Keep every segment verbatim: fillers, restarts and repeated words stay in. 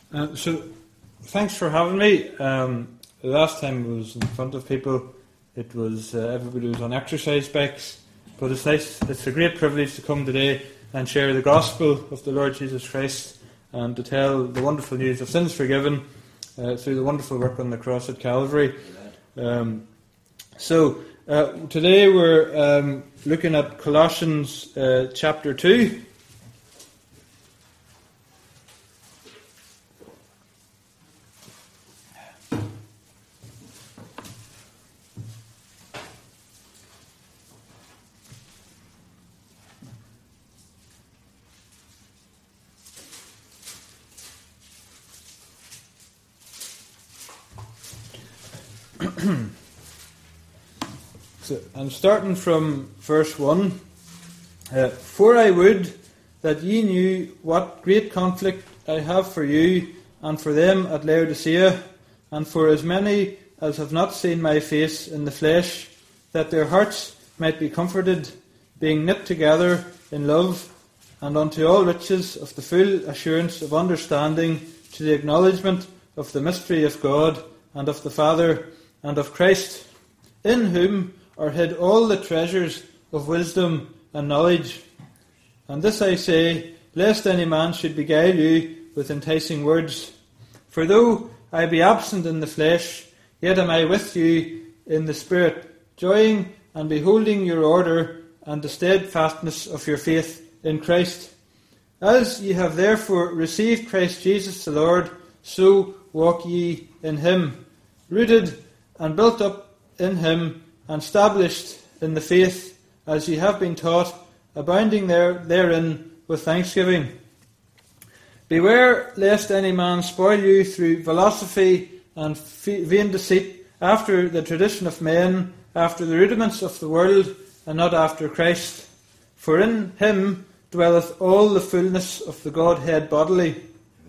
Uh, so, thanks for having me. Um, the last time I was in front of people, it was uh, everybody was on exercise bikes. But it's nice. It's a great privilege to come today and share the gospel of the Lord Jesus Christ and to tell the wonderful news of sins forgiven uh, through the wonderful work on the cross at Calvary. Um, so uh, today we're um, looking at Colossians uh, chapter two. So I'm starting from verse one. Uh, For I would that ye knew what great conflict I have for you and for them at Laodicea, and for as many as have not seen my face in the flesh, that their hearts might be comforted, being knit together in love, and unto all riches of the full assurance of understanding, to the acknowledgement of the mystery of God, and of the Father, and of Christ, in whom are hid all the treasures of wisdom and knowledge. And this I say, lest any man should beguile you with enticing words. For though I be absent in the flesh, yet am I with you in the Spirit, joying and beholding your order and the steadfastness of your faith in Christ. As ye have therefore received Christ Jesus the Lord, so walk ye in him, rooted and built up in him, and established in the faith, as ye have been taught, abounding there therein with thanksgiving. Beware lest any man spoil you through philosophy and vain deceit, after the tradition of men, after the rudiments of the world, and not after Christ. For in him dwelleth all the fullness of the Godhead bodily.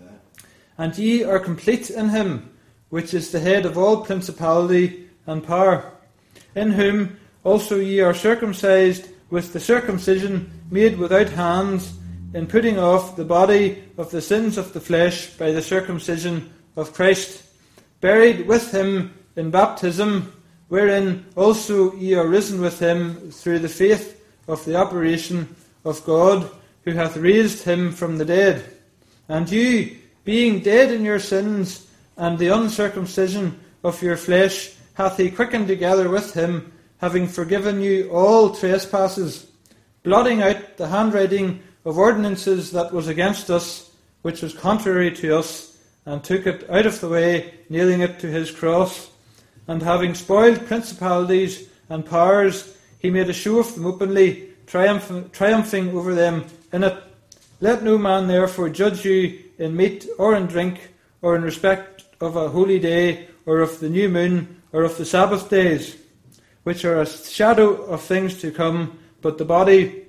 And ye are complete in him, which is the head of all principality and power, in whom also ye are circumcised with the circumcision made without hands, in putting off the body of the sins of the flesh by the circumcision of Christ, buried with him in baptism, wherein also ye are risen with him through the faith of the operation of God, who hath raised him from the dead. And you, being dead in your sins and the uncircumcision of your flesh, hath he quickened together with him, having forgiven you all trespasses, blotting out the handwriting of ordinances that was against us, which was contrary to us, and took it out of the way, nailing it to his cross. And having spoiled principalities and powers, he made a show of them openly, triumph- triumphing over them in it. Let no man therefore judge you in meat or in drink, or in respect of a holy day, or of the new moon, or of the Sabbath days, which are a shadow of things to come, but the body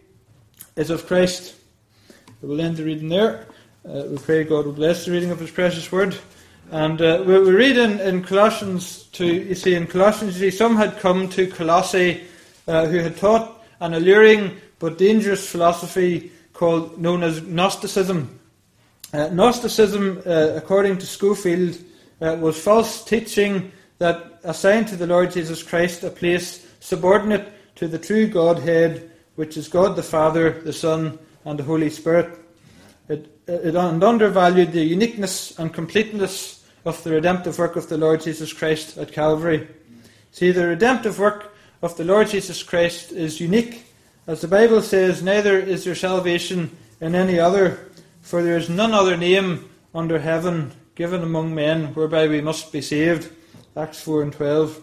is of Christ. We will end the reading there. Uh, we pray God will bless the reading of His precious word. And uh, we, we read in, in Colossians two, you see, in Colossians, you see, some had come to Colossae uh, who had taught an alluring but dangerous philosophy called known as Gnosticism. Uh, Gnosticism, uh, according to Schofield, uh, was false teaching that assigned to the Lord Jesus Christ a place subordinate to the true Godhead, which is God the Father, the Son, and the Holy Spirit. It, it undervalued the uniqueness and completeness of the redemptive work of the Lord Jesus Christ at Calvary. See, the redemptive work of the Lord Jesus Christ is unique. As the Bible says, neither is there salvation in any other, for there is none other name under heaven given among men whereby we must be saved. Acts four and twelve.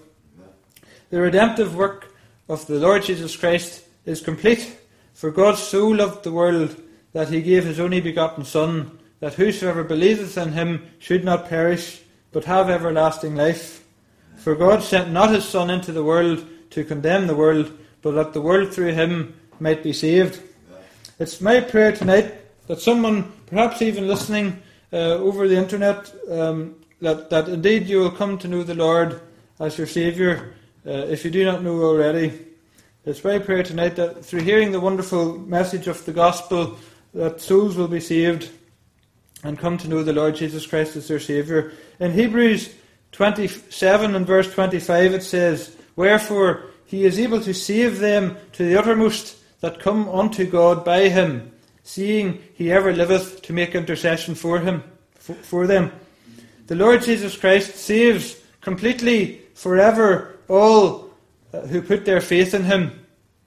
The redemptive work of the Lord Jesus Christ is complete, for God so loved the world that he gave his only begotten Son, that whosoever believeth in him should not perish, but have everlasting life. For God sent not his Son into the world to condemn the world, but that the world through him might be saved. It's my prayer tonight that someone, perhaps even listening uh, over the internet, um, That, that indeed you will come to know the Lord as your Saviour, uh, if you do not know already. It's my prayer tonight that through hearing the wonderful message of the gospel, that souls will be saved. and come to know the Lord Jesus Christ as their Saviour. In Hebrews twenty-seven and verse twenty-five it says, "Wherefore he is able to save them to the uttermost that come unto God by him, seeing he ever liveth to make intercession for him, for, for them." The Lord Jesus Christ saves completely, forever, all uh, who put their faith in him.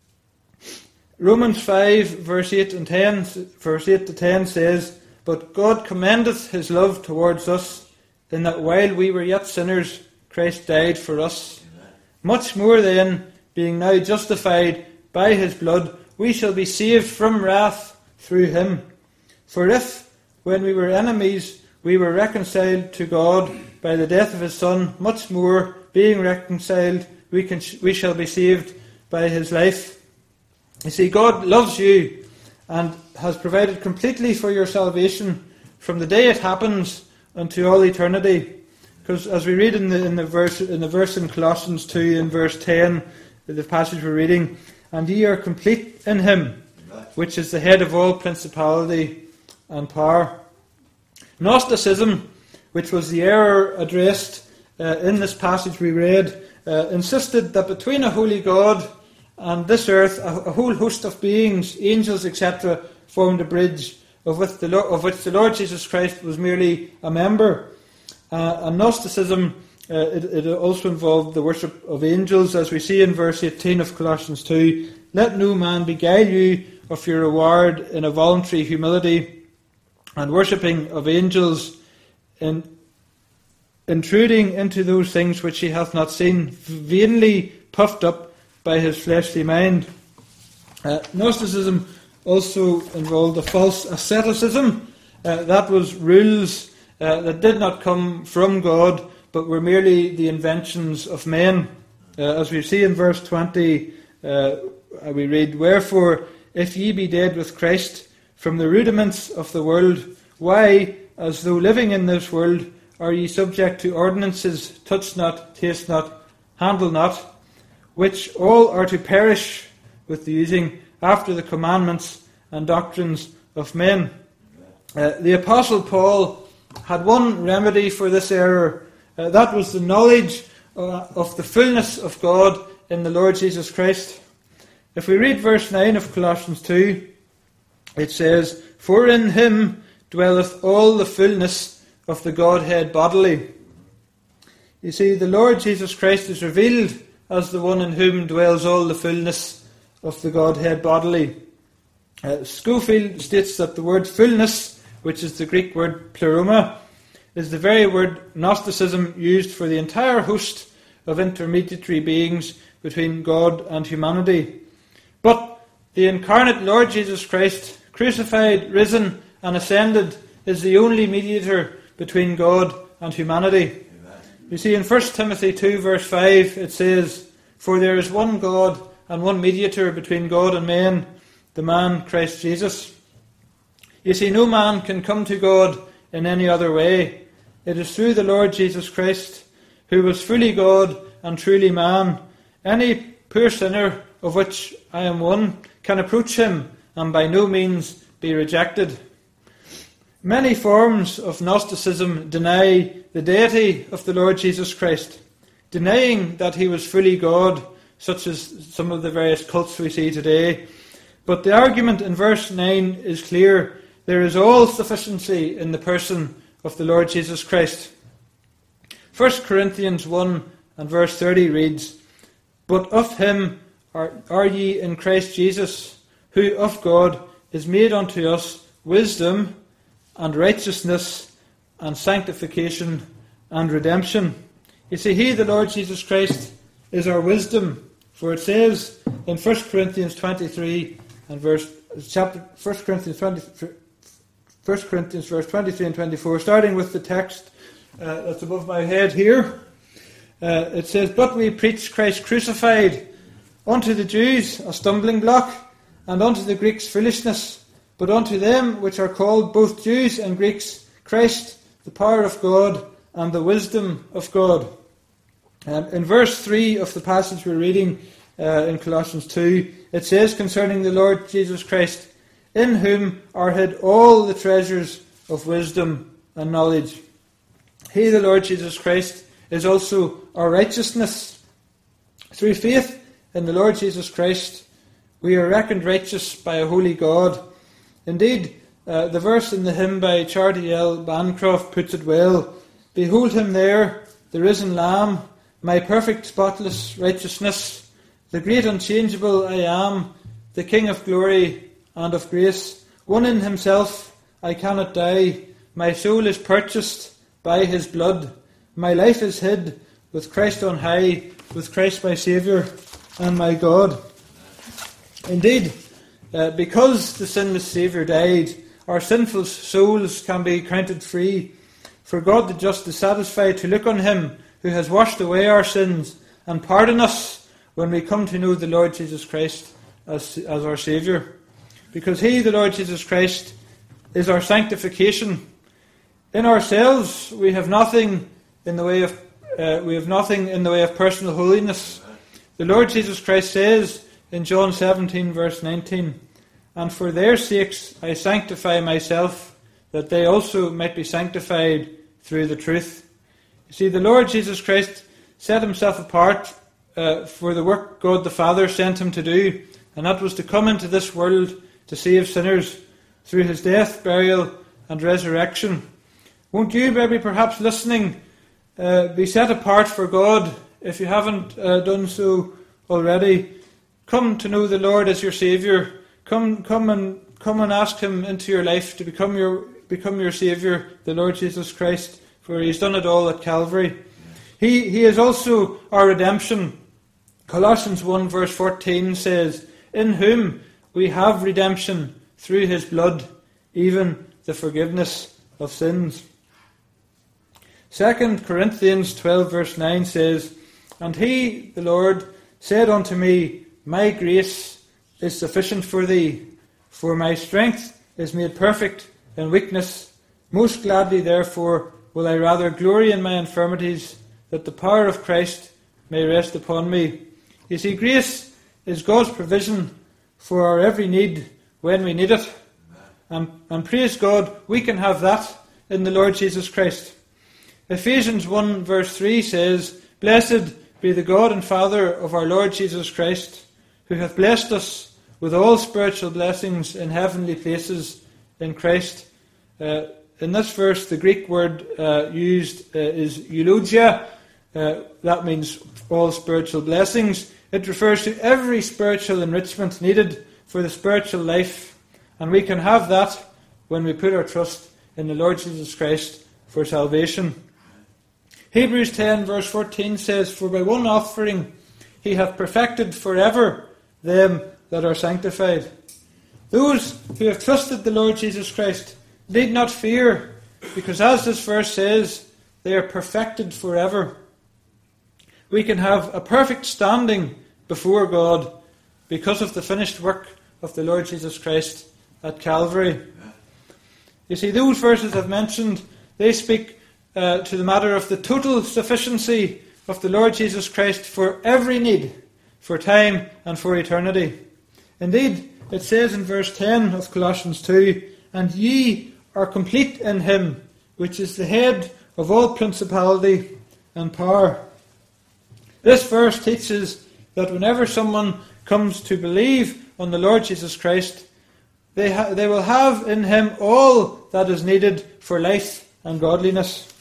Romans five, verse eight and ten, verse eight to ten says, "But God commendeth his love towards us, in that while we were yet sinners, Christ died for us. Much more then, being now justified by his blood, we shall be saved from wrath through him. For if, when we were enemies, we were reconciled to God by the death of his Son, much more, being reconciled, we can we shall be saved by his life." You see, God loves you and has provided completely for your salvation from the day it happens unto all eternity. Because as we read in the in the verse in the verse in Colossians two in verse ten, the passage we're reading, "And ye are complete in him, which is the head of all principality and power." Gnosticism, which was the error addressed uh, in this passage we read, uh, insisted that between a holy God and this earth, a, a whole host of beings, angels, et cetera, formed a bridge of which the Lord, of which the Lord Jesus Christ was merely a member. Uh, and Gnosticism, uh, it, it also involved the worship of angels, as we see in verse eighteen of Colossians two. "Let no man beguile you of your reward in a voluntary humility and worshipping of angels, in intruding into those things which he hath not seen, vainly puffed up by his fleshly mind." Uh, Gnosticism also involved a false asceticism. Uh, that was rules uh, that did not come from God, but were merely the inventions of men. Uh, as we see in verse twenty, uh, we read, "Wherefore, if ye be dead with Christ from the rudiments of the world, why, as though living in this world, are ye subject to ordinances, touch not, taste not, handle not, which all are to perish with the using after the commandments and doctrines of men?" Uh, the Apostle Paul had one remedy for this error. Uh, that was the knowledge uh, of the fullness of God in the Lord Jesus Christ. If we read verse nine of Colossians two, it says, "For in him dwelleth all the fullness of the Godhead bodily." You see, the Lord Jesus Christ is revealed as the one in whom dwells all the fullness of the Godhead bodily. Uh, Schofield states that the word fullness, which is the Greek word pleroma, is the very word Gnosticism used for the entire host of intermediary beings between God and humanity. But the incarnate Lord Jesus Christ, crucified, risen, and ascended, is the only mediator between God and humanity. You see, in First Timothy two, verse five, it says, "For there is one God and one mediator between God and men, the man Christ Jesus." You see, no man can come to God in any other way. It is through the Lord Jesus Christ, who was fully God and truly man. Any poor sinner, of which I am one, can approach him and by no means be rejected. Many forms of Gnosticism deny the deity of the Lord Jesus Christ, denying that he was fully God, such as some of the various cults we see today. But the argument in verse nine is clear. There is all sufficiency in the person of the Lord Jesus Christ. First Corinthians one and verse thirty reads, "But of him are, are ye in Christ Jesus, who of God is made unto us wisdom and righteousness and sanctification and redemption." You see, he, the Lord Jesus Christ, is our wisdom. For it says in First Corinthians twenty-three and verse chapter First Corinthians twenty, First Corinthians verse twenty-three and twenty-four, starting with the text uh, that's above my head here. Uh, it says, "But we preach Christ crucified, unto the Jews a stumbling block, and unto the Greeks foolishness. But unto them which are called both Jews and Greeks, Christ, the power of God and the wisdom of God." Um, in verse three of the passage we're reading uh, in Colossians two, it says concerning the Lord Jesus Christ, "In whom are hid all the treasures of wisdom and knowledge. He, the Lord Jesus Christ, is also our righteousness. Through faith in the Lord Jesus Christ, we are reckoned righteous by a holy God. Indeed, uh, the verse in the hymn by Charity L. Bancroft puts it well. Behold him there, the risen Lamb, my perfect spotless righteousness, the great unchangeable I am, the King of glory and of grace. One in himself, I cannot die. My soul is purchased by his blood. My life is hid with Christ on high, with Christ my Saviour and my God. Indeed, uh, because the sinless Saviour died, our sinful souls can be counted free. For God the just is satisfied to look on him who has washed away our sins and pardon us when we come to know the Lord Jesus Christ as, as our Saviour. Because he, the Lord Jesus Christ, is our sanctification. In ourselves we have nothing in the way of uh, we have nothing in the way of personal holiness. The Lord Jesus Christ says in John seventeen verse nineteen, and for their sakes I sanctify myself, that they also might be sanctified through the truth. You see, the Lord Jesus Christ set himself apart uh, for the work God the Father sent him to do, and that was to come into this world to save sinners through his death, burial and resurrection. Won't you, maybe perhaps listening, uh, be set apart for God if you haven't uh, done so already? Come to know the Lord as your Saviour. Come, come and come and ask him into your life to become your become your Saviour, the Lord Jesus Christ, for he's done it all at Calvary. He he is also our redemption. Colossians one verse fourteen says, in whom we have redemption through his blood, even the forgiveness of sins. Second Corinthians twelve verse nine says, and he, the Lord, said unto me, my grace is sufficient for thee, for my strength is made perfect in weakness. Most gladly, therefore, will I rather glory in my infirmities, that the power of Christ may rest upon me. You see, grace is God's provision for our every need when we need it. And, and praise God, we can have that in the Lord Jesus Christ. Ephesians one verse three says, blessed be the God and Father of our Lord Jesus Christ, who hath blessed us with all spiritual blessings in heavenly places in Christ. Uh, in this verse, the Greek word uh, used uh, is eulogia. Uh, that means all spiritual blessings. It refers to every spiritual enrichment needed for the spiritual life. And we can have that when we put our trust in the Lord Jesus Christ for salvation. Hebrews ten verse fourteen says, for by one offering he hath perfected forever them that are sanctified. Those who have trusted the Lord Jesus Christ need not fear, because as this verse says, they are perfected forever. We can have a perfect standing before God because of the finished work of the Lord Jesus Christ at Calvary. You see, those verses I've mentioned, they speak uh, to the matter of the total sufficiency of the Lord Jesus Christ for every need, for time and for eternity. Indeed, it says in verse ten of Colossians two, and ye are complete in him, which is the head of all principality and power. This verse teaches that whenever someone comes to believe on the Lord Jesus Christ, they, ha- they will have in him all that is needed for life and godliness.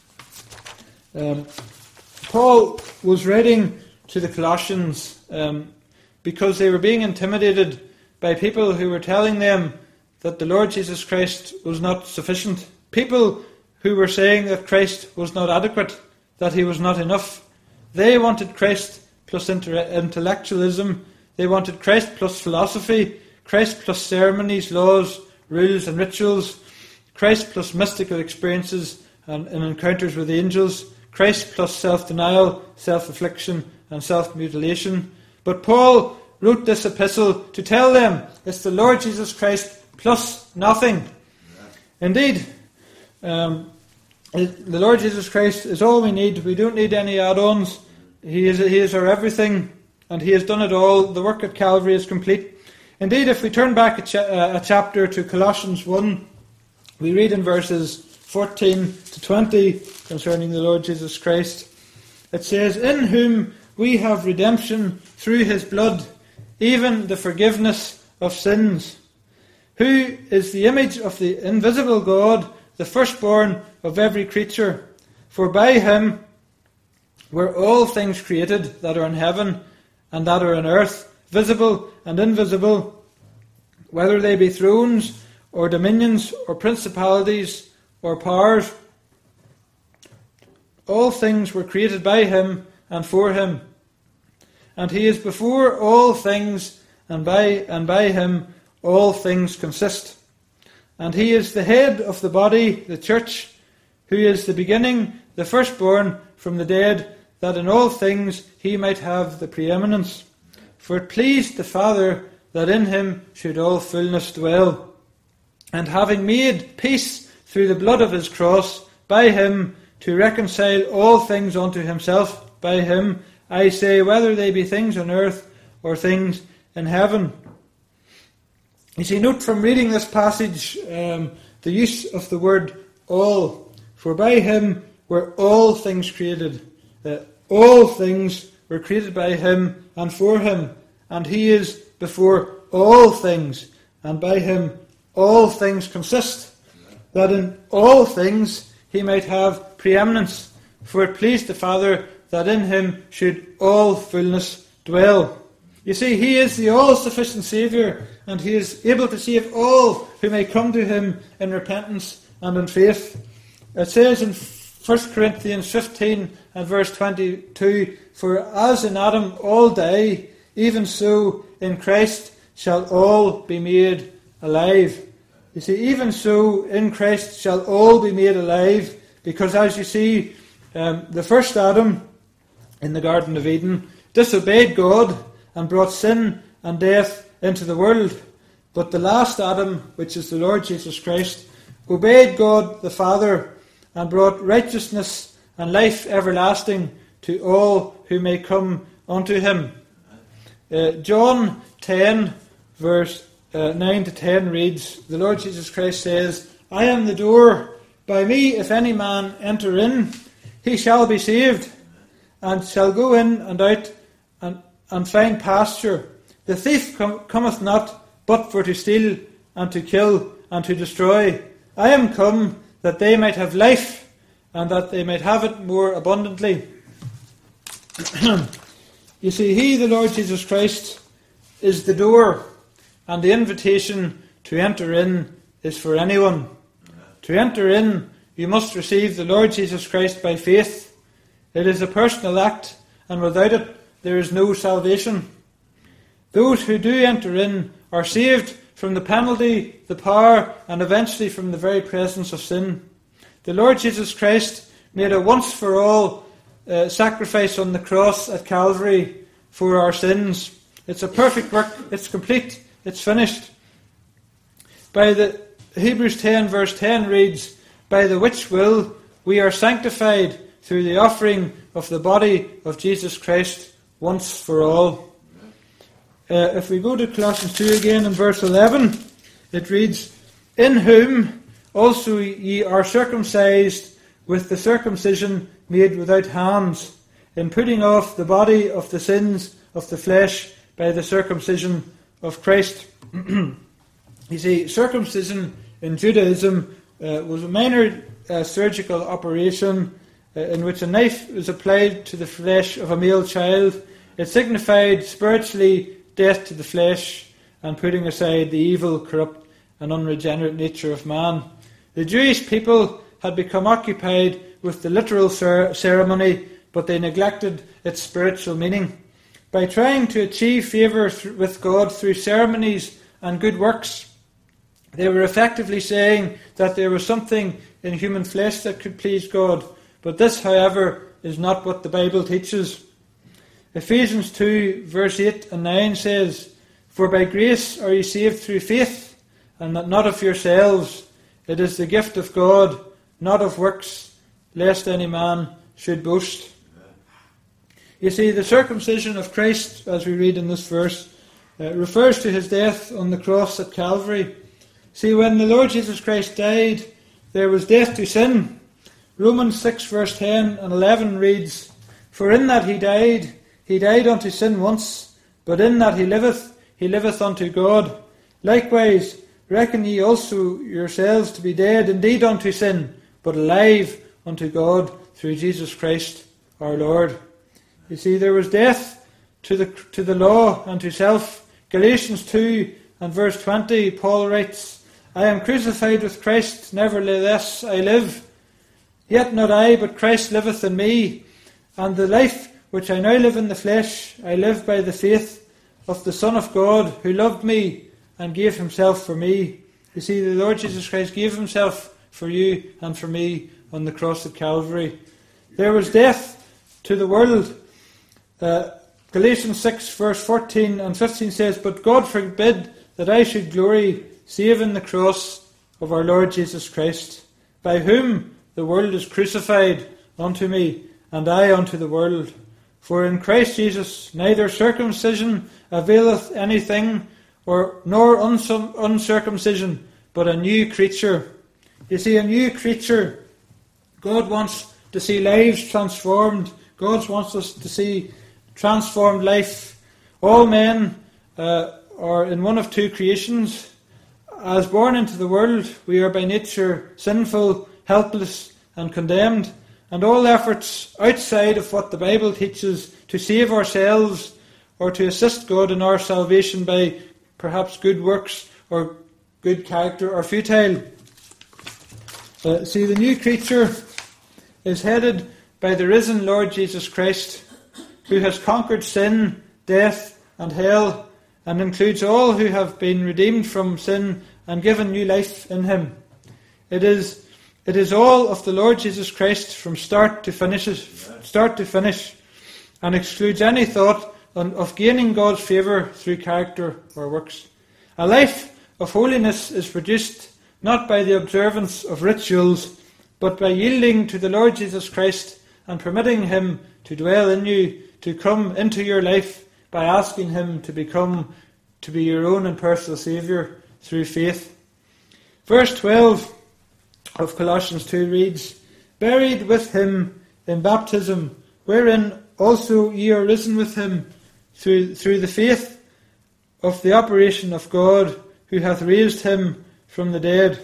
Um, Paul was writing to the Colossians um, because they were being intimidated by people who were telling them that the Lord Jesus Christ was not sufficient. People who were saying that Christ was not adequate, that he was not enough. They wanted Christ plus inter- intellectualism. They wanted Christ plus philosophy, Christ plus ceremonies, laws, rules and rituals, Christ plus mystical experiences and, and encounters with angels, Christ plus self-denial, self-affliction and self-mutilation. But Paul wrote this epistle to tell them it's the Lord Jesus Christ plus nothing. Indeed, um, the Lord Jesus Christ is all we need. We don't need any add-ons. He is, he is our everything, and he has done it all. The work at Calvary is complete. Indeed, if we turn back a, cha- a chapter to Colossians one, We read in verses fourteen to twenty concerning the Lord Jesus Christ. It says, "In whom we have redemption through his blood, even the forgiveness of sins, who is the image of the invisible God, the firstborn of every creature. For by him were all things created that are in heaven and that are on earth, visible and invisible, whether they be thrones or dominions or principalities or powers. All things were created by him and for him. And he is before all things, and by and by him all things consist. And he is the head of the body, the church, who is the beginning, the firstborn from the dead, that in all things he might have the preeminence. For it pleased the Father that in him should all fullness dwell. And having made peace through the blood of his cross, by him to reconcile all things unto himself, by him, I say, whether they be things on earth or things in heaven." You see, note from reading this passage um, the use of the word all. For by him were all things created. Uh, all things were created by him and for him. And he is before all things. And by him all things consist. That in all things he might have preeminence. For it pleased the Father that in him should all fullness dwell. You see, he is the all-sufficient Saviour, and he is able to save all who may come to him in repentance and in faith. It says in First Corinthians fifteen and verse twenty-two, "For as in Adam all die, even so in Christ shall all be made alive." You see, even so in Christ shall all be made alive, because as you see, um, the first Adam in the Garden of Eden disobeyed God and brought sin and death into the world. But the last Adam, which is the Lord Jesus Christ, obeyed God the Father and brought righteousness and life everlasting to all who may come unto him. Uh, John ten, verse uh, nine to ten reads, the Lord Jesus Christ says, "I am the door. By me, if any man enter in, he shall be saved, and shall go in and out and, and find pasture. The thief com- cometh not, but for to steal, and to kill, and to destroy. I am come, that they might have life, and that they might have it more abundantly." You see, he, the Lord Jesus Christ, is the door, and the invitation to enter in is for anyone. To enter in, you must receive the Lord Jesus Christ by faith. It is a personal act, and without it there is no salvation. Those who do enter in are saved from the penalty, the power, and eventually from the very presence of sin. The Lord Jesus Christ made a once-for-all uh, sacrifice on the cross at Calvary for our sins. It's a perfect work. It's complete. It's finished. By the Hebrews ten verse ten reads, "By the which will we are sanctified through the offering of the body of Jesus Christ once for all." Uh, if we go to Colossians two again in verse eleven, it reads, "In whom also ye are circumcised with the circumcision made without hands, in putting off the body of the sins of the flesh by the circumcision of Christ." You see, circumcision in Judaism uh, was a minor uh, surgical operation uh, in which a knife was applied to the flesh of a male child. It signified spiritually death to the flesh and putting aside the evil, corrupt and unregenerate nature of man. The Jewish people had become occupied with the literal cer- ceremony, but they neglected its spiritual meaning. By trying to achieve favour th- with God through ceremonies and good works, they were effectively saying that there was something in human flesh that could please God. But this, however, is not what the Bible teaches. Ephesians two, verse eight and nine says, "For by grace are ye saved through faith, and that not of yourselves. It is the gift of God, not of works, lest any man should boast." You see, the circumcision of Christ, as we read in this verse, uh, refers to his death on the cross at Calvary. See, when the Lord Jesus Christ died, there was death to sin. Romans six verse ten and eleven reads, For in that he died, he died unto sin once, but in that he liveth, he liveth unto God. Likewise, reckon ye also yourselves to be dead indeed unto sin, but alive unto God through Jesus Christ our Lord. You see, there was death to the to the law and to self. Galatians two and verse twenty, Paul writes, I am crucified with Christ, nevertheless I live. Yet not I, but Christ liveth in me. And the life which I now live in the flesh, I live by the faith of the Son of God, who loved me and gave himself for me. You see, the Lord Jesus Christ gave himself for you and for me on the cross at Calvary. There was death to the world. Uh, Galatians six verse fourteen and fifteen says, But God forbid that I should glory save in the cross of our Lord Jesus Christ, by whom the world is crucified unto me, and I unto the world. For in Christ Jesus neither circumcision availeth anything, or nor uncum- uncircumcision, but a new creature. You see, a new creature. God wants to see lives transformed. God wants us to see transformed life. All men uh, are in one of two creations. As born into the world, we are by nature sinful, helpless, and condemned. And all efforts outside of what the Bible teaches to save ourselves or to assist God in our salvation by perhaps good works or good character are futile. Uh, see, the new creature is headed by the risen Lord Jesus Christ, who has conquered sin, death, and hell, and includes all who have been redeemed from sin and given new life in him. It is It is all of the Lord Jesus Christ from start to finish, start to finish, and excludes any thought of gaining God's favour through character or works. A life of holiness is produced not by the observance of rituals, but by yielding to the Lord Jesus Christ and permitting him to dwell in you, to come into your life by asking him to become, to be your own and personal Saviour through faith. Verse twelve of Colossians two reads, Buried with him in baptism, wherein also ye are risen with him through, through the faith of the operation of God, who hath raised him from the dead.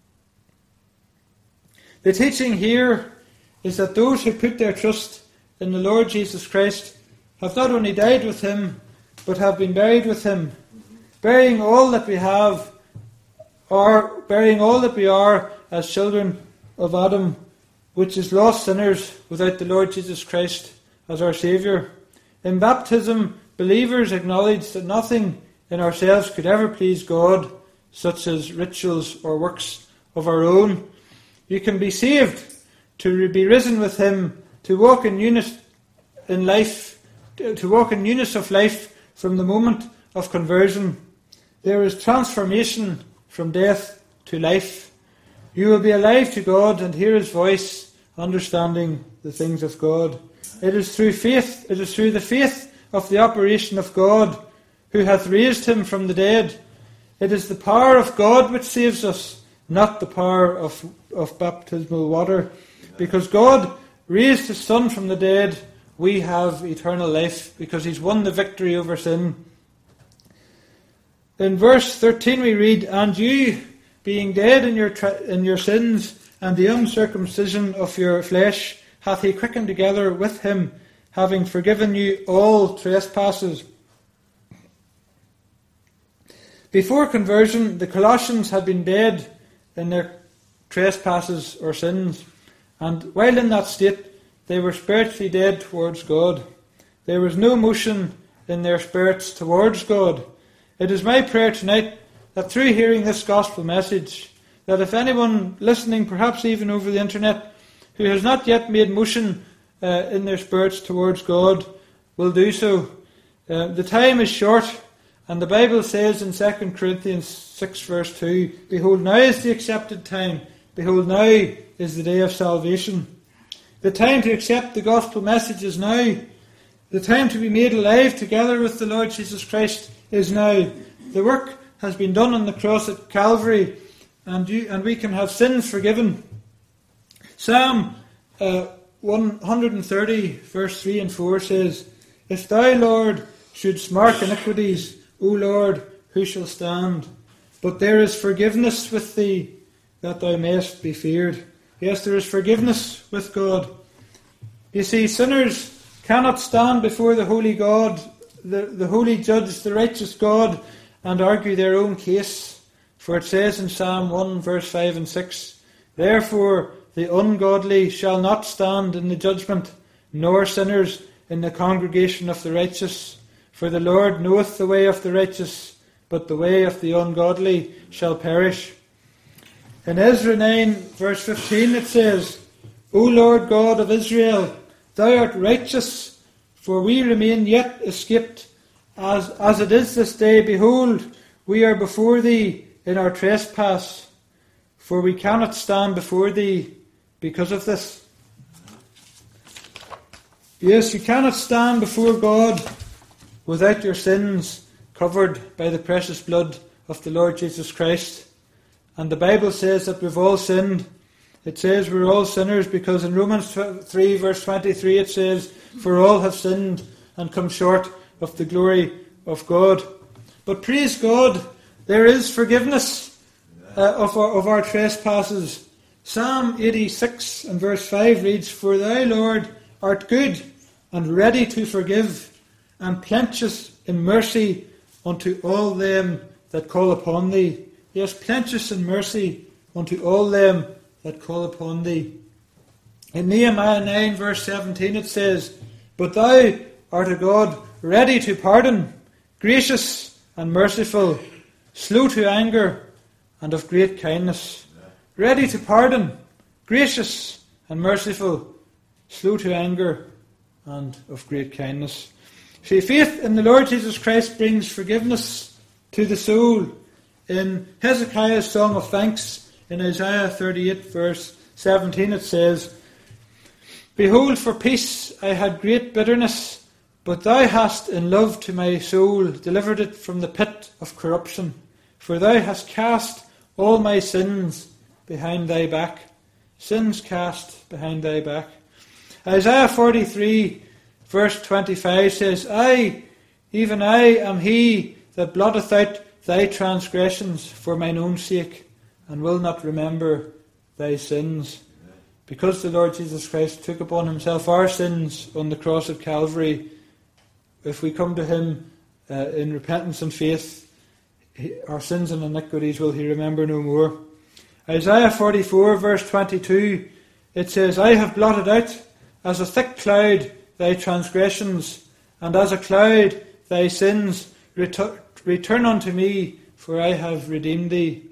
The teaching here is that those who put their trust in the Lord Jesus Christ have not only died with him, but have been buried with him, burying all that we have, or burying all that we are as children of Adam, which is lost sinners without the Lord Jesus Christ as our Saviour. In baptism, believers acknowledge that nothing in ourselves could ever please God, such as rituals or works of our own. You can be saved, to be risen with him, to walk in newness in life, to walk in newness of life from the moment of conversion. There is transformation from death to life. You will be alive to God and hear his voice, understanding the things of God. It is through faith, it is through the faith of the operation of God, who hath raised him from the dead. It is the power of God which saves us, not the power of, of baptismal water. Because God raised his Son from the dead, we have eternal life, because he's won the victory over sin. In verse thirteen we read, And you, being dead in your tra- in your sins, and the uncircumcision of your flesh, hath he quickened together with him, having forgiven you all trespasses. Before conversion, the Colossians had been dead in their trespasses or sins, and while in that state, they were spiritually dead towards God. There was no motion in their spirits towards God. It is my prayer tonight that through hearing this gospel message, that if anyone listening, perhaps even over the internet, who has not yet made motion uh, in their spirits towards God, will do so. Uh, the time is short, and the Bible says in Second Corinthians six verse two, Behold, now is the accepted time. Behold, now is the day of salvation. The time to accept the gospel message is now. The time to be made alive together with the Lord Jesus Christ is now. The work has been done on the cross at Calvary, and you, and we can have sins forgiven. Psalm uh, one thirty, verse three and four says, If thou, Lord, shouldst mark iniquities, O Lord, who shall stand? But there is forgiveness with thee, that thou mayest be feared. Yes, there is forgiveness with God. You see, sinners cannot stand before the holy God, the, the holy judge, the righteous God, and argue their own case. For it says in Psalm one, verse five and six, Therefore the ungodly shall not stand in the judgment, nor sinners in the congregation of the righteous. For the Lord knoweth the way of the righteous, but the way of the ungodly shall perish. In Ezra nine, verse fifteen, it says, O Lord God of Israel, thou art righteous, for we remain yet escaped. As, as it is this day, behold, we are before thee in our trespass, for we cannot stand before thee because of this. Yes, you cannot stand before God without your sins covered by the precious blood of the Lord Jesus Christ. And the Bible says that we've all sinned. It says we're all sinners because in Romans three verse twenty-three it says, For all have sinned and come short of the glory of God. But praise God, there is forgiveness uh, of, our, of our trespasses. Psalm eighty-six and verse five reads, For thou, Lord, art good and ready to forgive, and plenteous in mercy unto all them that call upon thee. Yes, plenteous in mercy unto all them that call upon thee. In Nehemiah nine verse seventeen it says, But thou art a God ready to pardon, gracious and merciful, slow to anger, and of great kindness. Ready to pardon, gracious and merciful, slow to anger, and of great kindness. See, faith in the Lord Jesus Christ brings forgiveness to the soul. In Hezekiah's Song of Thanks, in Isaiah thirty-eight verse seventeen, it says, Behold, for peace I had great bitterness, but thou hast in love to my soul delivered it from the pit of corruption. For thou hast cast all my sins behind thy back. Sins cast behind thy back. Isaiah forty-three verse twenty-five says, I, even I, am he that blotteth out thy transgressions for mine own sake, and will not remember thy sins. Because the Lord Jesus Christ took upon himself our sins on the cross of Calvary, if we come to him uh, in repentance and faith, he, our sins and iniquities will he remember no more. Isaiah forty-four verse twenty-two, it says, I have blotted out as a thick cloud thy transgressions, and as a cloud thy sins. Retur- return unto me, for I have redeemed thee.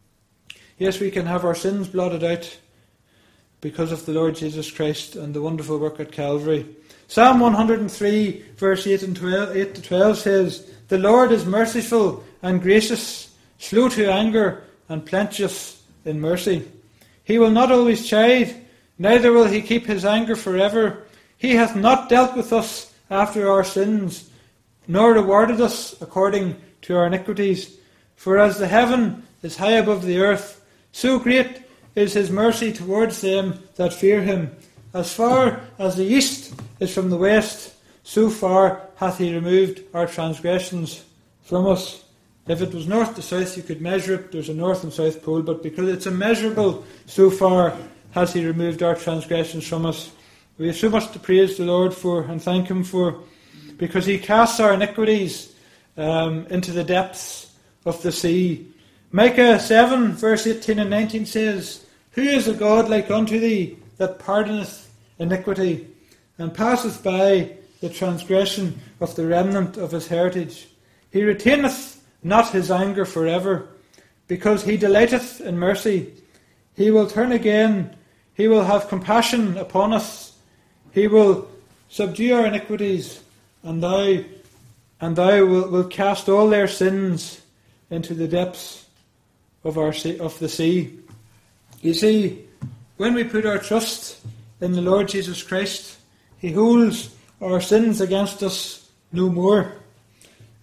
Yes, we can have our sins blotted out because of the Lord Jesus Christ and the wonderful work at Calvary. Psalm one hundred three verse eight and twelve, eight to twelve says, The Lord is merciful and gracious, slow to anger and plenteous in mercy. He will not always chide, neither will he keep his anger forever. He hath not dealt with us after our sins, nor rewarded us according to our iniquities. For as the heaven is high above the earth, so great is his mercy towards them that fear him. As far as the east is from the west, so far hath he removed our transgressions from us. If it was north to south, you could measure it. There's a north and south pole, but because it's immeasurable, so far has he removed our transgressions from us. We have so much to praise the Lord for and thank him for, because he casts our iniquities um, into the depths of the sea. Micah seven verse eighteen and nineteen says, Who is a God like unto thee, that pardoneth iniquity, and passeth by the transgression of the remnant of his heritage? He retaineth not his anger forever, because he delighteth in mercy. He will turn again, he will have compassion upon us. He will subdue our iniquities, and thou, and thou will, will cast all their sins into the depths of our sea, of the sea. You see, when we put our trust in the Lord Jesus Christ, he holds our sins against us no more.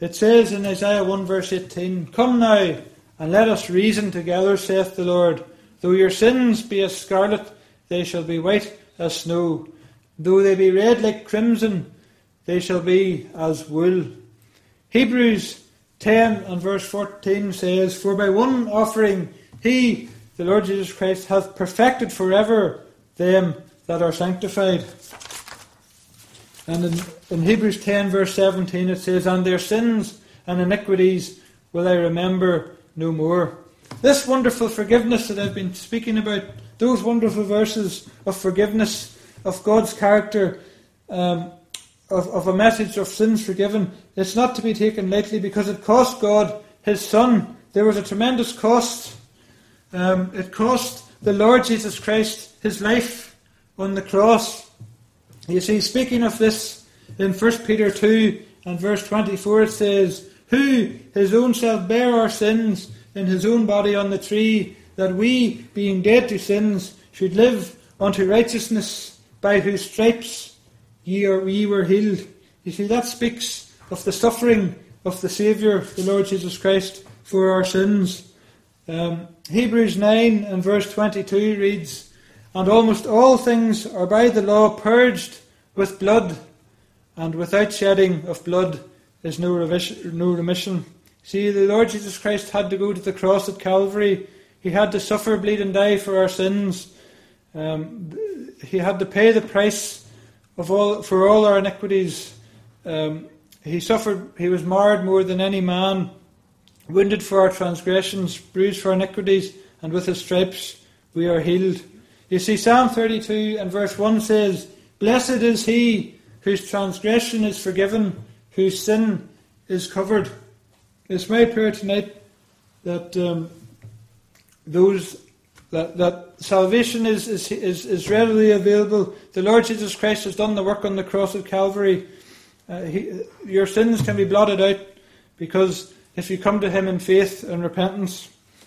It says in Isaiah one verse eighteen, "Come now, and let us reason together, saith the Lord. Though your sins be as scarlet, they shall be white as snow. Though they be red like crimson, they shall be as wool." Hebrews ten and verse fourteen says, "For by one offering he, the Lord Jesus Christ, hath perfected forever them that are sanctified." And in, in Hebrews ten verse seventeen it says, "And their sins and iniquities will I remember no more." This wonderful forgiveness that I've been speaking about, those wonderful verses of forgiveness, of God's character, um, of, of a message of sins forgiven, it's not to be taken lightly, because it cost God His Son. There was a tremendous cost. Um, it cost the Lord Jesus Christ His life on the cross. You see, speaking of this, in First Peter two and verse twenty-four it says, "Who His own self bare our sins in His own body on the tree, that we, being dead to sins, should live unto righteousness, by whose stripes ye, are, ye were healed." You see, that speaks of the suffering of the Saviour, the Lord Jesus Christ, for our sins. Um, Hebrews nine and verse twenty-two reads, "And almost all things are by the law purged with blood, and without shedding of blood is no remission." See, the Lord Jesus Christ had to go to the cross at Calvary. He had to suffer, bleed and die for our sins. Um, he had to pay the price of all for all our iniquities. Um, he suffered, he was marred more than any man, wounded for our transgressions, bruised for our iniquities, and with His stripes we are healed. You see, Psalm thirty-two and verse one says, "Blessed is he whose transgression is forgiven, whose sin is covered." It's my prayer tonight that um, those that, that salvation is, is is is readily available. The Lord Jesus Christ has done the work on the cross of Calvary. Uh, he, your sins can be blotted out, because if you come to Him in faith and repentance.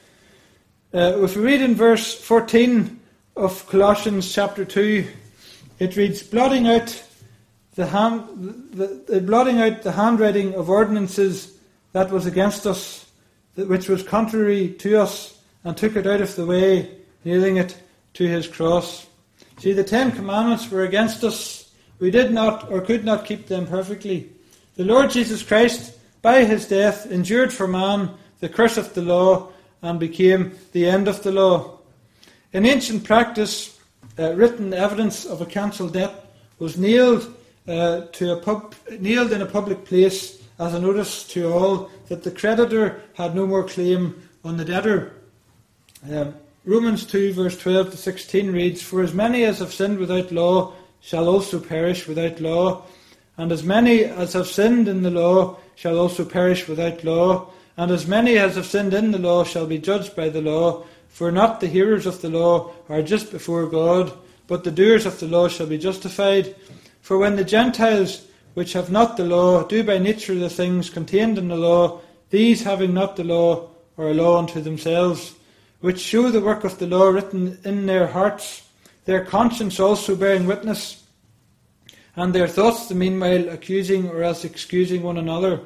Uh, if we read in verse fourteen of Colossians chapter two, it reads, "Blotting out the hand, the, the blotting out the handwriting of ordinances that was against us, which was contrary to us, and took it out of the way, nailing it to His cross." See, the Ten Commandments were against us. We did not or could not keep them perfectly. The Lord Jesus Christ, by His death, endured for man the curse of the law, and became the end of the law. In ancient practice, uh, written evidence of a cancelled debt was nailed uh, to a pub, nailed in a public place as a notice to all that the creditor had no more claim on the debtor. Um, Romans two verse twelve to sixteen reads, "For as many as have sinned without law shall also perish without law, and as many as have sinned in the law shall also perish without law, and as many as have sinned in the law shall be judged by the law. For not the hearers of the law are just before God, but the doers of the law shall be justified. For when the Gentiles, which have not the law, do by nature the things contained in the law, these having not the law are a law unto themselves, which show the work of the law written in their hearts, their conscience also bearing witness, and their thoughts the meanwhile accusing or else excusing one another.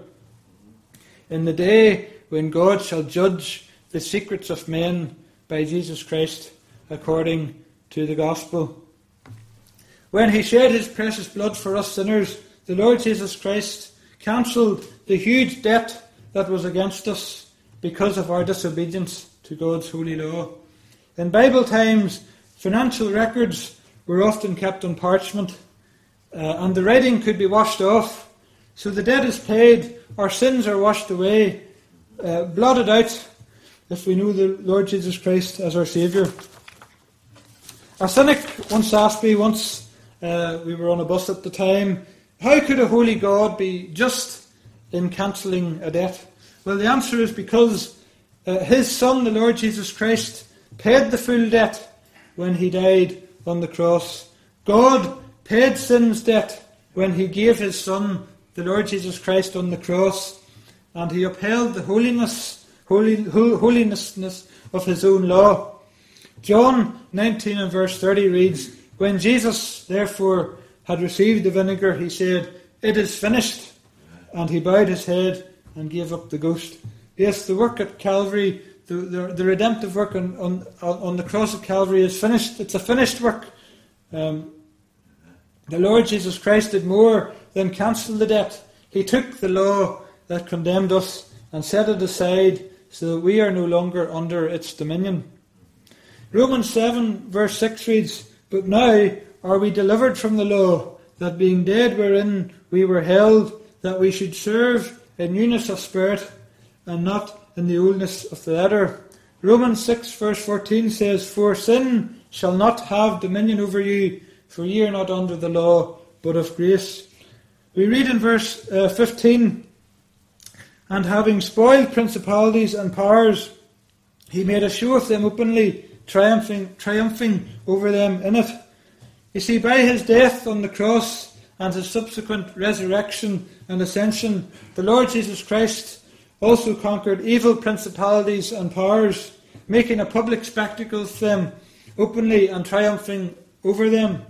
In the day when God shall judge the secrets of men by Jesus Christ, according to the gospel." When He shed His precious blood for us sinners, the Lord Jesus Christ cancelled the huge debt that was against us because of our disobedience to God's holy law. In Bible times, financial records were often kept on parchment, uh, and the writing could be washed off. So the debt is paid, our sins are washed away, uh, blotted out, if we know the Lord Jesus Christ as our Saviour. A cynic once asked me, once uh, we were on a bus at the time, how could a holy God be just in cancelling a debt? Well, the answer is because uh, His Son, the Lord Jesus Christ, paid the full debt when He died on the cross. God paid sin's debt when He gave His Son, the Lord Jesus Christ, on the cross, and He upheld the holiness Holy, holiness of His own law. John nineteen and verse thirty reads, "When Jesus therefore had received the vinegar, He said, It is finished. And He bowed His head and gave up the ghost. Yes, the work at Calvary, the, the, the redemptive work on, on, on the cross of Calvary is finished. It's a finished work. Um, the Lord Jesus Christ did more than cancel the debt. He took the law that condemned us and set it aside so that we are no longer under its dominion. Romans seven verse six reads, "But now are we delivered from the law, that being dead wherein we were held, that we should serve in newness of spirit, and not in the oldness of the letter." Romans six verse fourteen says, "For sin shall not have dominion over you, for ye are not under the law, but of grace." We read in verse uh, fifteen, "And having spoiled principalities and powers, he made a show of them openly, triumphing, triumphing over them in it." You see, by his death on the cross and his subsequent resurrection and ascension, the Lord Jesus Christ also conquered evil principalities and powers, making a public spectacle of them openly and triumphing over them.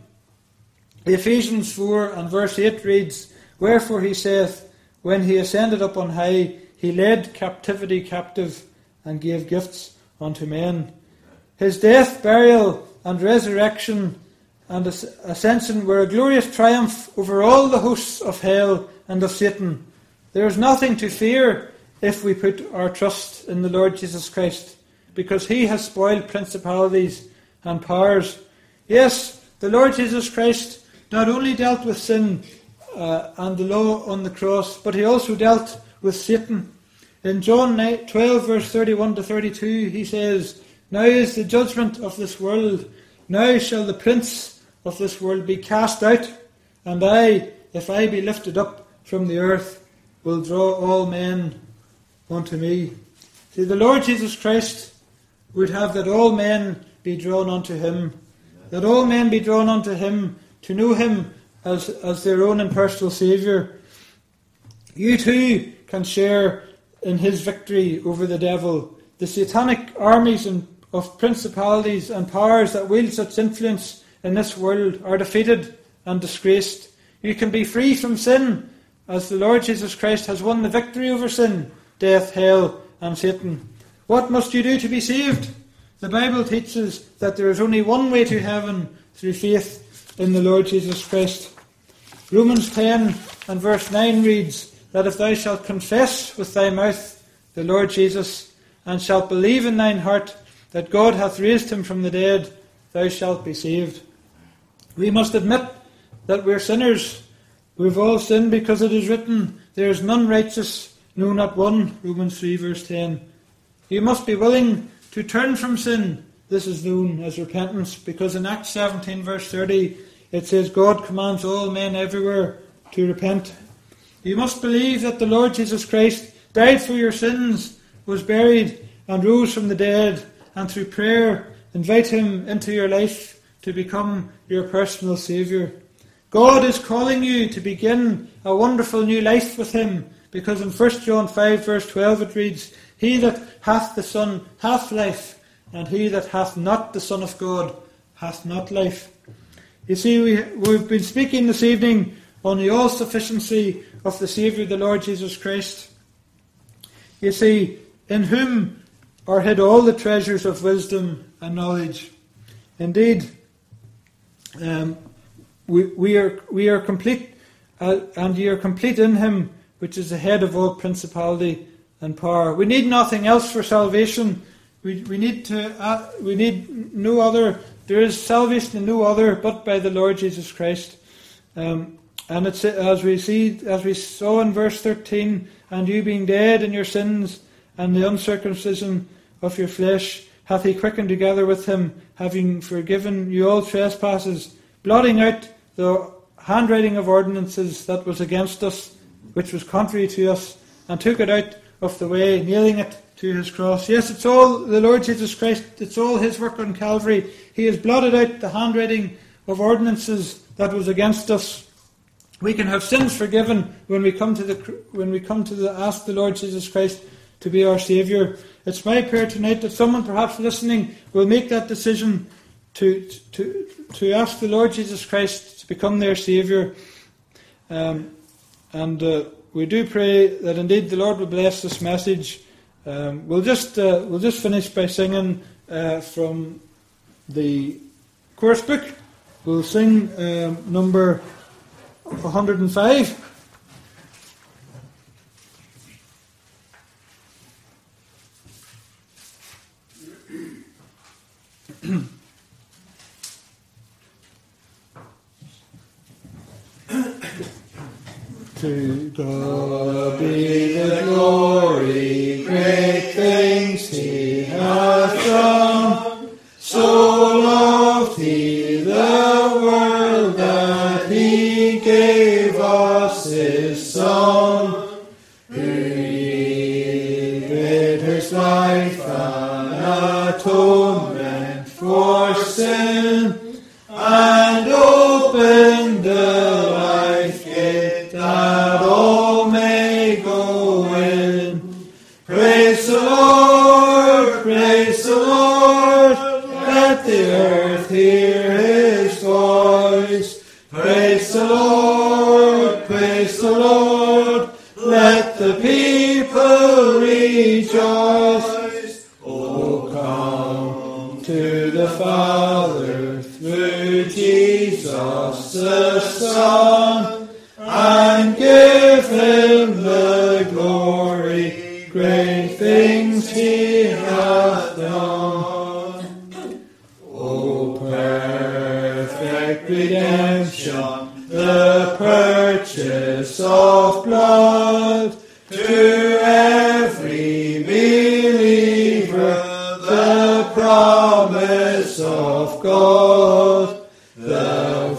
Ephesians four and verse eight reads, "Wherefore he saith, when he ascended up on high, he led captivity captive, and gave gifts unto men." His death, burial, and resurrection and ascension were a glorious triumph over all the hosts of hell and of Satan. There is nothing to fear if we put our trust in the Lord Jesus Christ, because he has spoiled principalities and powers. Yes, the Lord Jesus Christ not only dealt with sin uh, and the law on the cross, but he also dealt with Satan. In John twelve verse thirty-one to thirty-two, he says, "Now is the judgment of this world. Now shall the prince of this world be cast out. And I, if I be lifted up from the earth, will draw all men unto me." See, the Lord Jesus Christ would have that all men be drawn unto him. That all men be drawn unto him, to know him as, as their own and personal Saviour. You too can share in his victory over the devil. The satanic armies and of principalities and powers that wield such influence in this world are defeated and disgraced. You can be free from sin, as the Lord Jesus Christ has won the victory over sin, death, hell, and Satan. What must you do to be saved? The Bible teaches that there is only one way to heaven, through faith in the Lord Jesus Christ. Romans ten and verse nine reads, "That if thou shalt confess with thy mouth the Lord Jesus, and shalt believe in thine heart that God hath raised him from the dead, thou shalt be saved." We must admit that we're sinners. We've all sinned, because it is written, "There is none righteous, no, not one." Romans three verse ten. You must be willing to turn from sin. This is known as repentance, because in Acts seventeen verse thirty it says, "God commands all men everywhere to repent." You must believe that the Lord Jesus Christ died for your sins, was buried, and rose from the dead, and through prayer invite him into your life to become your personal Saviour. God is calling you to begin a wonderful new life with him, because in First John five verse twelve it reads, "He that hath the Son hath life, and he that hath not the Son of God hath not life." You see, we, we've been speaking this evening on the all-sufficiency of the Saviour, the Lord Jesus Christ. You see, in whom are hid all the treasures of wisdom and knowledge. Indeed, um, we, we are we are complete, uh, and ye are complete in him, which is the head of all principality and power. We need nothing else for salvation. We we need to uh, we need no other. There is salvation in no other but by the Lord Jesus Christ. Um, and it's as we see, as we saw in verse thirteen, "And you being dead in your sins and the uncircumcision of your flesh, hath he quickened together with him, having forgiven you all trespasses, blotting out the handwriting of ordinances that was against us, which was contrary to us, and took it out of the way, nailing it to his cross." Yes, it's all the Lord Jesus Christ. It's all his work on Calvary. He has blotted out the handwriting of ordinances that was against us. We can have sins forgiven when we come to the when we come to the ask the Lord Jesus Christ to be our Saviour. It's my prayer tonight that someone perhaps listening will make that decision to to to ask the Lord Jesus Christ to become their Saviour. Um, and uh, we do pray that indeed the Lord will bless this message. Um, we'll just uh, we'll just finish by singing uh, from the course book. We'll sing um, number one hundred and five. To God be the glory, great things He hath done. So loved He the world that He gave us His Son, who gave His life an atonement for sin, and opened the life gate that all may go in. Praise the Lord, praise the Lord, let the earth hear His voice. Praise the Lord, praise the Lord, let the people rejoice. Oh, come to the Father through Jesus the Son, and give Him the glory, great things He hath done. O perfect redemption, the purchase of blood, to every believer the promise of God, the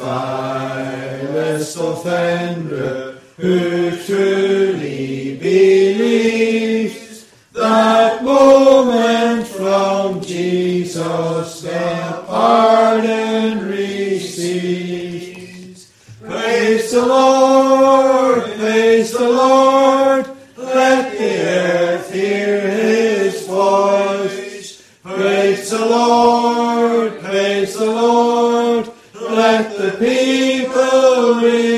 vilest offender who truly believes, that moment from Jesus the pardon receives. Praise the Lord, praise the Lord, let the earth hear His voice. Praise the Lord, praise the Lord, let the people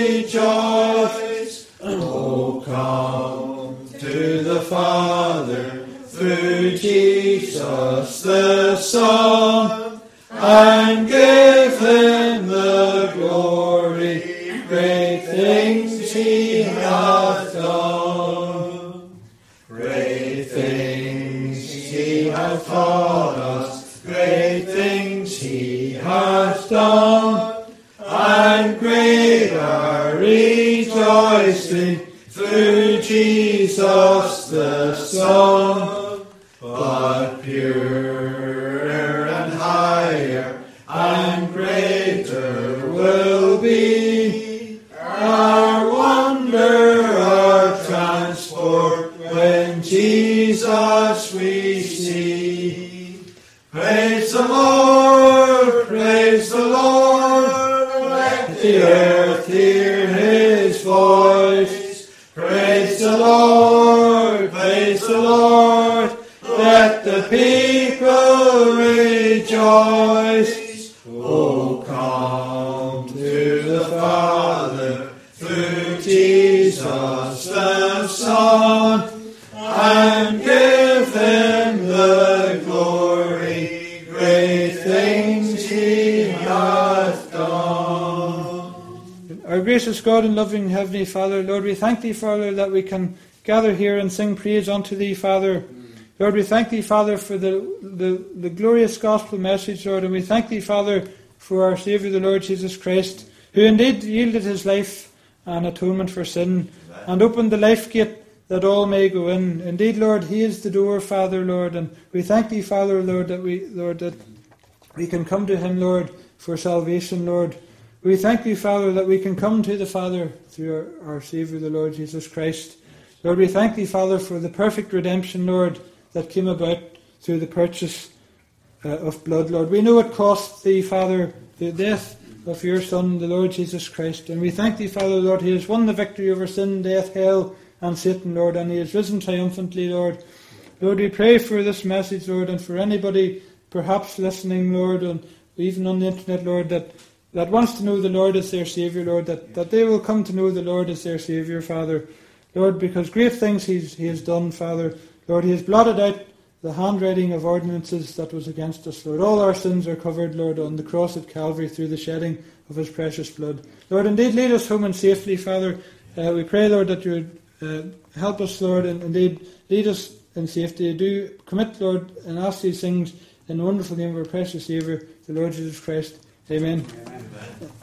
rejoice. Oh, come to the Father through Jesus the Son, and give Him the glory, great things He hath done. Great things He hath taught us, great things He hath done, and great our rejoicing through Jesus the Son. But purer and higher and greater will be our wonder, our transport, when Jesus we see. Praise the Lord, praise the Lord, let the earth hear His voice. Praise the Lord, praise the Lord, let the people rejoice. Oh, come to the Father through Jesus the Son, and give Him the glory, great things He hath done. Our gracious God and loving Heavenly Father, Lord, we thank Thee, Father, that we can gather here and sing praise unto Thee, Father. Lord, we thank Thee, Father, for the, the, the glorious gospel message, Lord, and we thank Thee, Father, for our Saviour, the Lord Jesus Christ, who indeed yielded His life an atonement for sin, and opened the life gate that all may go in. Indeed, Lord, He is the door, Father, Lord, and we thank Thee, Father, Lord, that we, Lord, that we can come to Him, Lord, for salvation, Lord. We thank Thee, Father, that we can come to the Father through our, our Saviour, the Lord Jesus Christ. Lord, we thank Thee, Father, for the perfect redemption, Lord, that came about through the purchase uh, of blood, Lord. We know it cost Thee, Father, the death of Your Son, the Lord Jesus Christ. And we thank Thee, Father, Lord, He has won the victory over sin, death, hell, and Satan, Lord, and He has risen triumphantly, Lord. Lord, we pray for this message, Lord, and for anybody perhaps listening, Lord, and even on the internet, Lord, that, that wants to know the Lord as their Saviour, Lord, that, that they will come to know the Lord as their Saviour, Father. Lord, because great things he's, He has done, Father. Lord, He has blotted out the handwriting of ordinances that was against us, Lord. All our sins are covered, Lord, on the cross at Calvary through the shedding of His precious blood. Lord, indeed, lead us home in safely, Father. Uh, we pray, Lord, that You would uh, help us, Lord, and indeed lead us in safety. Do commit, Lord, and ask these things in the wonderful name of our precious Saviour, the Lord Jesus Christ. Amen. Amen.